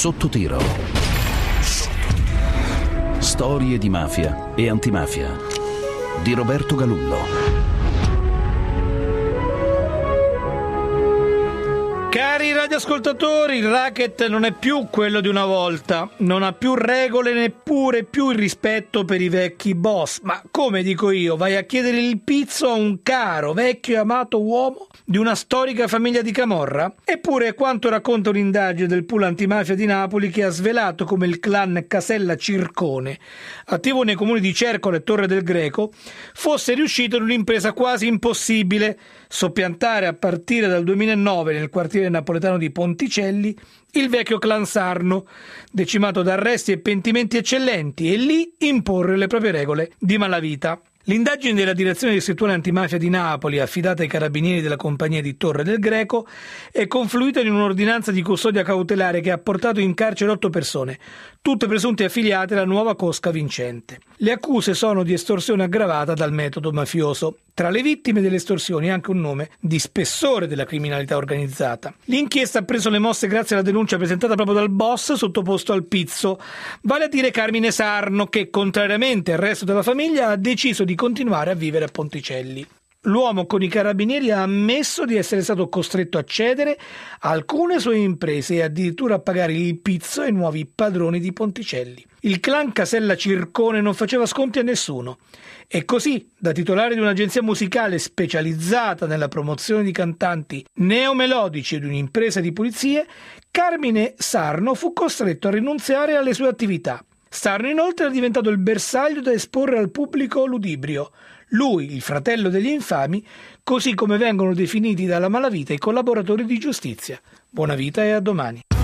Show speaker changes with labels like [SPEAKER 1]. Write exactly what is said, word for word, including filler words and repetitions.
[SPEAKER 1] Sotto tiro. Storie di mafia e antimafia di Roberto Galullo.
[SPEAKER 2] Cari radioascoltatori, il racket non è più quello di una volta, non ha più regole neppure più il rispetto per i vecchi boss. Ma come dico io, vai a chiedere il pizzo a un caro, vecchio e amato uomo di una storica famiglia di camorra? Eppure quanto racconta un'indagine del pool antimafia di Napoli che ha svelato come il clan Casella Circone, attivo nei comuni di Cercolo e Torre del Greco, fosse riuscito in un'impresa quasi impossibile: soppiantare a partire dal duemilanove nel quartiere napoletano di Ponticelli il vecchio clan Sarno, decimato da arresti e pentimenti eccellenti, e lì imporre le proprie regole di malavita. L'indagine della Direzione Distrettuale Antimafia di Napoli, affidata ai carabinieri della compagnia di Torre del Greco, è confluita in un'ordinanza di custodia cautelare che ha portato in carcere otto persone, tutte presunte affiliate alla nuova cosca vincente. Le accuse sono di estorsione aggravata dal metodo mafioso. Tra le vittime delle estorsioni anche un nome di spessore della criminalità organizzata. L'inchiesta ha preso le mosse grazie alla denuncia presentata proprio dal boss sottoposto al pizzo, vale a dire Carmine Sarno, che contrariamente al resto della famiglia ha deciso di continuare a vivere a Ponticelli. L'uomo con i carabinieri ha ammesso di essere stato costretto a cedere a alcune sue imprese e addirittura a pagare il pizzo ai nuovi padroni di Ponticelli. Il clan Casella Circone non faceva sconti a nessuno e così, da titolare di un'agenzia musicale specializzata nella promozione di cantanti neomelodici e di un'impresa di pulizie, Carmine Sarno fu costretto a rinunziare alle sue attività. Sarno inoltre è diventato il bersaglio da esporre al pubblico ludibrio. Lui, il fratello degli infami, così come vengono definiti dalla malavita i collaboratori di giustizia. Buona vita e a domani.